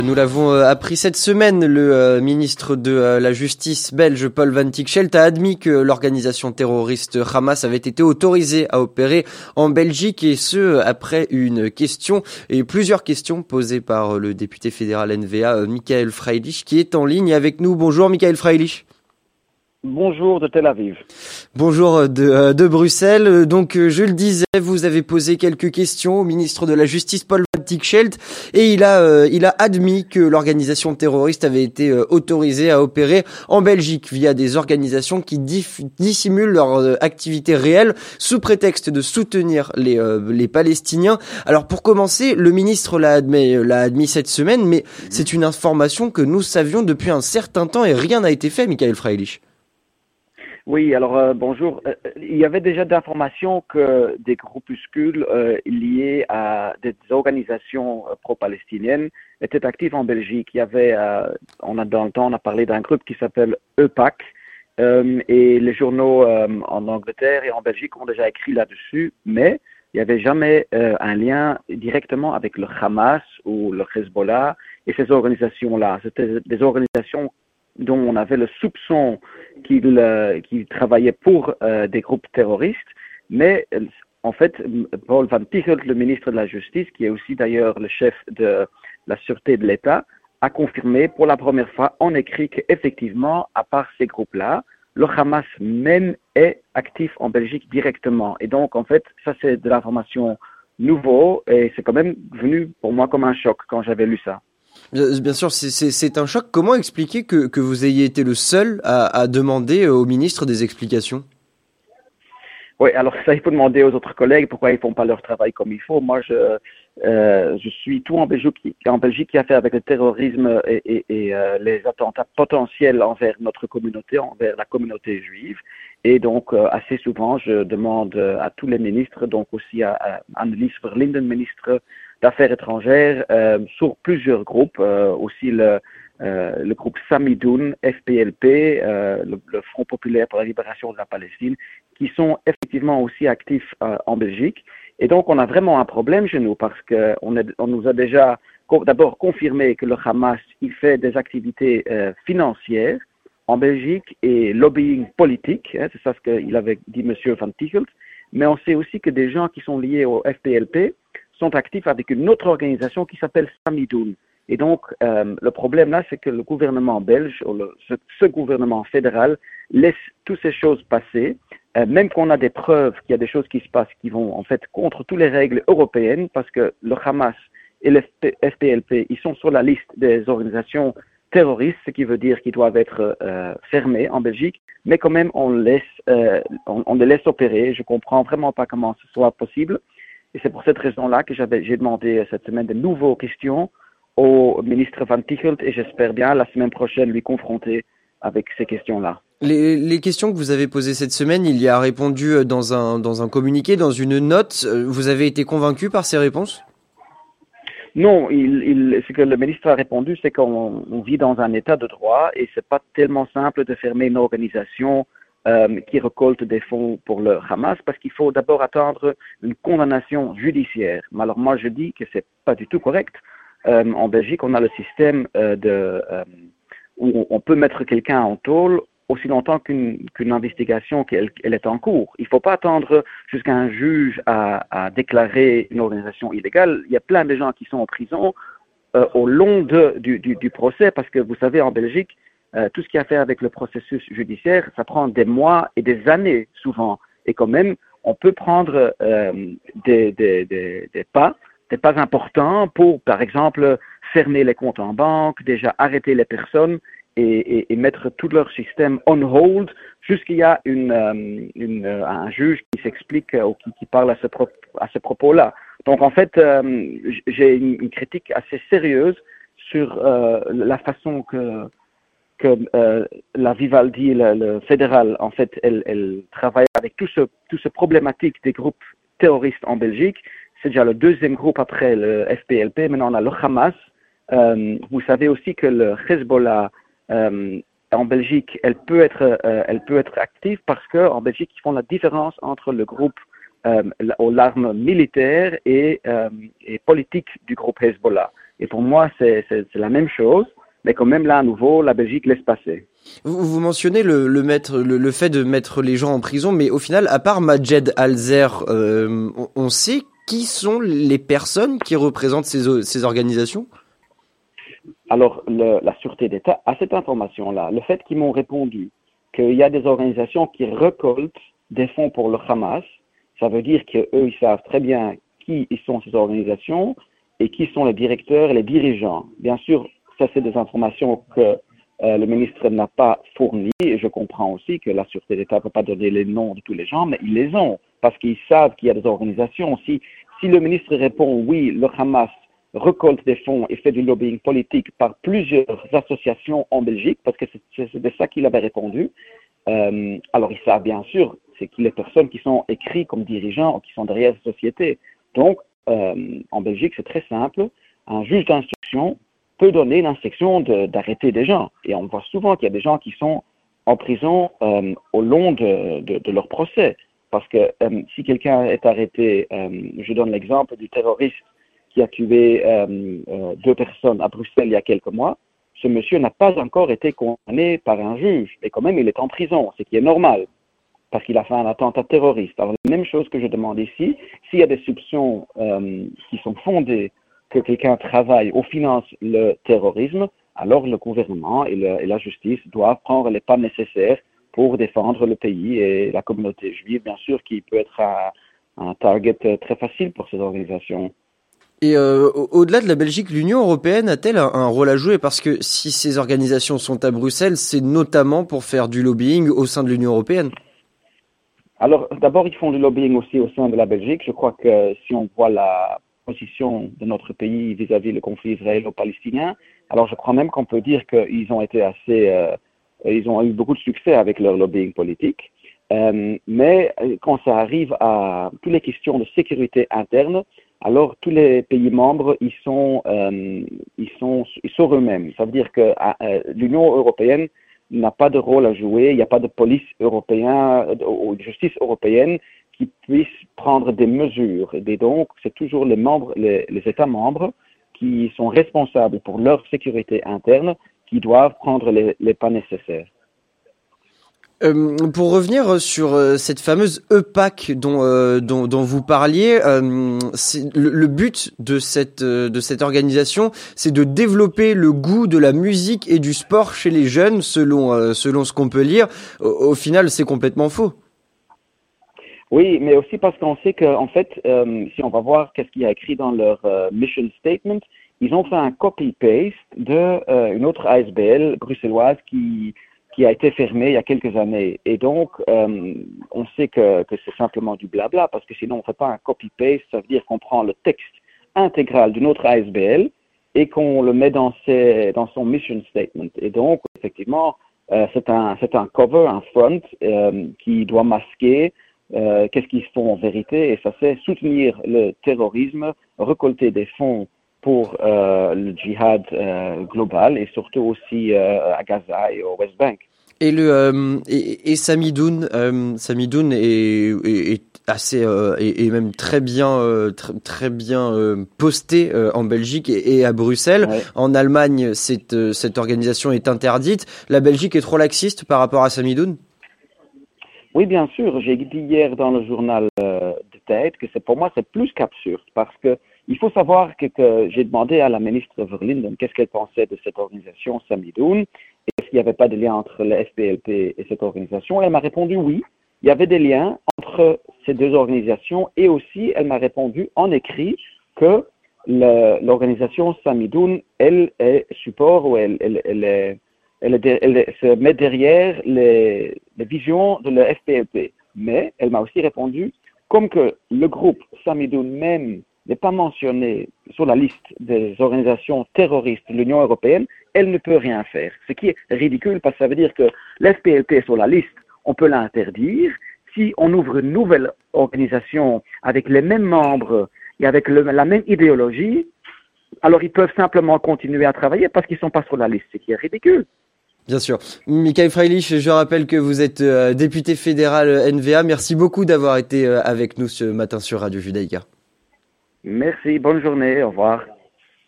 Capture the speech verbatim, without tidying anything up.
Nous l'avons euh, appris cette semaine, le euh, ministre de euh, la Justice belge Paul Van Tikschelt a admis que l'organisation terroriste Hamas avait été autorisée à opérer en Belgique, et ce après une question et plusieurs questions posées par le député fédéral N V A euh, Michael Freilich, qui est en ligne avec nous. Bonjour Michael Freilich. Bonjour de Tel Aviv. Bonjour de, de Bruxelles. Donc, je le disais, vous avez posé quelques questions au ministre de la Justice, Paul Van Tikschelt, et il a, euh, il a admis que l'organisation terroriste avait été euh, autorisée à opérer en Belgique via des organisations qui dif- dissimulent leur euh, activité réelle sous prétexte de soutenir les, euh, les Palestiniens. Alors, pour commencer, le ministre l'a admis, l'a admis cette semaine, mais c'est une information que nous savions depuis un certain temps et rien n'a été fait, Michael Freilich. Oui, alors euh, bonjour. Euh, il y avait déjà d'informations que des groupuscules euh, liés à des organisations euh, pro-palestiniennes étaient actifs en Belgique. Il y avait, euh, on a dans le temps, on a parlé d'un groupe qui s'appelle E P A C, euh, et les journaux euh, en Angleterre et en Belgique ont déjà écrit là-dessus, mais il n'y avait jamais euh, un lien directement avec le Hamas ou le Hezbollah et ces organisations-là. C'était des organisations dont on avait le soupçon qu'il euh, qu'il travaillait pour euh, des groupes terroristes, mais euh, en fait, Paul Van Tikschelt, le ministre de la Justice, qui est aussi d'ailleurs le chef de la sûreté de l'État, a confirmé pour la première fois en écrit qu'effectivement, à part ces groupes-là, le Hamas même est actif en Belgique directement. Et donc, en fait, ça c'est de l'information nouveau, et c'est quand même venu pour moi comme un choc quand j'avais lu ça. Bien sûr, c'est, c'est, c'est un choc. Comment expliquer que, que vous ayez été le seul à, à demander au ministre des explications ? Oui, alors ça, il faut demander aux autres collègues pourquoi ils font pas leur travail comme il faut. Moi, je, euh, je suis tout en Belgique, en Belgique qui a fait avec le terrorisme et, et, et euh, les attentats potentiels envers notre communauté, envers la communauté juive. Et donc, euh, assez souvent, je demande à tous les ministres, donc aussi à, à Annelies Verlinden, ministre d'Affaires étrangères, euh, sur plusieurs groupes, euh, aussi le, euh, le groupe Samidoun, F P L P, euh, le, le Front populaire pour la libération de la Palestine, qui sont effectivement aussi actifs euh, en Belgique. Et donc, on a vraiment un problème chez nous parce qu'on on nous a déjà d'abord confirmé que le Hamas, il fait des activités euh, financières en Belgique et lobbying politique, hein, c'est ça ce qu'il avait dit M. Van Tikschelt, mais on sait aussi que des gens qui sont liés au F P L P sont actifs avec une autre organisation qui s'appelle Samidoun. Et donc, euh, le problème là, c'est que le gouvernement belge, ou le, ce, ce gouvernement fédéral, laisse toutes ces choses passer, euh, même qu'on a des preuves qu'il y a des choses qui se passent qui vont en fait contre toutes les règles européennes, parce que le Hamas et le F P L P, ils sont sur la liste des organisations terroristes, ce qui veut dire qu'ils doivent être euh, fermés en Belgique, mais quand même on, laisse, euh, on, on les laisse opérer. Je comprends vraiment pas comment ce soit possible. Et c'est pour cette raison-là que j'avais, j'ai demandé cette semaine de nouvelles questions au ministre Van Tikschelt et j'espère bien la semaine prochaine lui confronter avec ces questions-là. Les, les questions que vous avez posées cette semaine, il y a répondu dans un, dans un communiqué, dans une note. Vous avez été convaincu par ces réponses ? Non, il, il, ce que le ministre a répondu, c'est qu'on on vit dans un état de droit et c'est pas tellement simple de fermer une organisation Euh, qui récolte des fonds pour le Hamas, parce qu'il faut d'abord attendre une condamnation judiciaire. Mais alors moi je dis que c'est pas du tout correct. Euh, en Belgique, on a le système euh, de euh, où on peut mettre quelqu'un en tôle aussi longtemps qu'une, qu'une investigation qu'elle, elle est en cours. Il ne faut pas attendre jusqu'à un juge à, à déclarer une organisation illégale. Il y a plein de gens qui sont en prison euh, au long de, du, du, du procès, parce que vous savez, en Belgique, Euh, tout ce qui a à faire avec le processus judiciaire, ça prend des mois et des années souvent. Et quand même, on peut prendre euh, des, des, des, des pas, des pas importants pour, par exemple, fermer les comptes en banque, déjà arrêter les personnes et, et, et mettre tout leur système on hold jusqu'il y a une, euh, une, un juge qui s'explique ou qui, qui parle à ce, pro, à ce propos-là. Donc en fait, euh, j'ai une, une critique assez sérieuse sur euh, la façon que que euh, la Vivaldi, le, le fédéral, en fait, elle, elle travaille avec tout ce, tout ce problématique des groupes terroristes en Belgique. C'est déjà le deuxième groupe après le F P L P. Maintenant, on a le Hamas. Euh, vous savez aussi que le Hezbollah, euh, en Belgique, elle peut être, euh, elle peut être active parce que en Belgique, ils font la différence entre le groupe euh, aux armes militaires et, euh, et politiques du groupe Hezbollah. Et pour moi, c'est, c'est, c'est la même chose, mais quand même là, à nouveau, la Belgique laisse passer. Vous, vous mentionnez le, le, mettre, le, le fait de mettre les gens en prison, mais au final, à part Majed Alzer, euh, on, on sait qui sont les personnes qui représentent ces, ces organisations? Alors, le, la Sûreté d'État a cette information-là. Le fait qu'ils m'ont répondu qu'il y a des organisations qui récoltent des fonds pour le Hamas, ça veut dire qu'eux, ils savent très bien qui sont ces organisations et qui sont les directeurs et les dirigeants. Bien sûr, ça, c'est des informations que euh, le ministre n'a pas fournies. Et je comprends aussi que la Sûreté d'État ne peut pas donner les noms de tous les gens, mais ils les ont parce qu'ils savent qu'il y a des organisations. Si, si le ministre répond oui, le Hamas récolte des fonds et fait du lobbying politique par plusieurs associations en Belgique, parce que c'est, c'est de ça qu'il avait répondu, euh, alors ils savent bien sûr, c'est qui les personnes qui sont écrites comme dirigeants ou qui sont derrière la société. Donc, euh, en Belgique, c'est très simple. Un juge d'instruction peut donner l'instruction de, d'arrêter des gens. Et on voit souvent qu'il y a des gens qui sont en prison euh, au long de, de, de leur procès. Parce que euh, si quelqu'un est arrêté, euh, je donne l'exemple du terroriste qui a tué euh, euh, deux personnes à Bruxelles il y a quelques mois, ce monsieur n'a pas encore été condamné par un juge. Et quand même, il est en prison, ce qui est normal, parce qu'il a fait un attentat terroriste. Alors, la même chose que je demande ici, s'il y a des soupçons euh, qui sont fondés que quelqu'un travaille ou finance le terrorisme, alors le gouvernement et, le, et la justice doivent prendre les pas nécessaires pour défendre le pays et la communauté juive, bien sûr, qui peut être un, un target très facile pour ces organisations. Et euh, au-delà de la Belgique, l'Union européenne a-t-elle un, un rôle à jouer? Parce que si ces organisations sont à Bruxelles, c'est notamment pour faire du lobbying au sein de l'Union européenne. Alors, d'abord, ils font du lobbying aussi au sein de la Belgique. Je crois que si on voit la position de notre pays vis-à-vis le conflit israélo-palestinien, alors je crois même qu'on peut dire qu'ils ont été assez, euh, ils ont eu beaucoup de succès avec leur lobbying politique. Euh, mais quand ça arrive à toutes les questions de sécurité interne, alors tous les pays membres, ils sont, euh, ils sont, ils sont eux-mêmes. Ça veut dire que euh, l'Union européenne n'a pas de rôle à jouer, il n'y a pas de police européenne ou de justice européenne qui puisse prendre des mesures. Et donc, c'est toujours les membres, les, les États membres qui sont responsables pour leur sécurité interne qui doivent prendre les, les pas nécessaires. Euh, pour revenir sur euh, cette fameuse E P A C dont, euh, dont, dont vous parliez, euh, c'est, le, le but de cette, euh, de cette organisation, c'est de développer le goût de la musique et du sport chez les jeunes, selon, euh, selon ce qu'on peut lire. Au, au final, c'est complètement faux. Oui, mais aussi parce qu'on sait qu'en fait, euh, si on va voir qu'est-ce qu'il y a écrit dans leur euh, mission statement, ils ont fait un copy-paste de euh, une autre A S B L bruxelloise qui qui a été fermé il y a quelques années. Et donc, euh, on sait que, que c'est simplement du blabla, parce que sinon on ne fait pas un copy-paste, ça veut dire qu'on prend le texte intégral d'une autre A S B L et qu'on le met dans, ses, dans son mission statement. Et donc, effectivement, euh, c'est, un, c'est un cover, un front euh, qui doit masquer euh, qu'est-ce qu'ils font en vérité, et ça c'est soutenir le terrorisme, récolter des fonds pour euh, le djihad euh, global et surtout aussi euh, à Gaza et au West Bank. Et le euh, et, et Samidoun, euh, Samidoun est, est, est assez euh, et, et même très bien euh, très, très bien euh, posté euh, en Belgique et, et à Bruxelles. Ouais. En Allemagne, cette euh, cette organisation est interdite. La Belgique est trop laxiste par rapport à Samidoun. Oui, bien sûr. J'ai dit hier dans le journal euh, de Tijd que c'est pour moi c'est plus qu'absurde parce que il faut savoir que, que j'ai demandé à la ministre Verlinden qu'est-ce qu'elle pensait de cette organisation Samidoun et est-ce qu'il n'y avait pas de lien entre le F P L P et cette organisation. Elle m'a répondu oui, il y avait des liens entre ces deux organisations et aussi elle m'a répondu en écrit que le, l'organisation Samidoun, elle est support ou elle, elle, elle, est, elle, est, elle se met derrière les, les visions de le F P L P. Mais elle m'a aussi répondu comme que le groupe Samidoun même n'est pas mentionné sur la liste des organisations terroristes de l'Union européenne, elle ne peut rien faire. Ce qui est ridicule parce que ça veut dire que l'F P L P est sur la liste, on peut l'interdire. Si on ouvre une nouvelle organisation avec les mêmes membres et avec le, la même idéologie, alors ils peuvent simplement continuer à travailler parce qu'ils ne sont pas sur la liste, ce qui est ridicule. Bien sûr. Michael Freilich, je rappelle que vous êtes euh, député fédéral N V A. Merci beaucoup d'avoir été euh, avec nous ce matin sur Radio Judaïka. Merci, bonne journée, au revoir.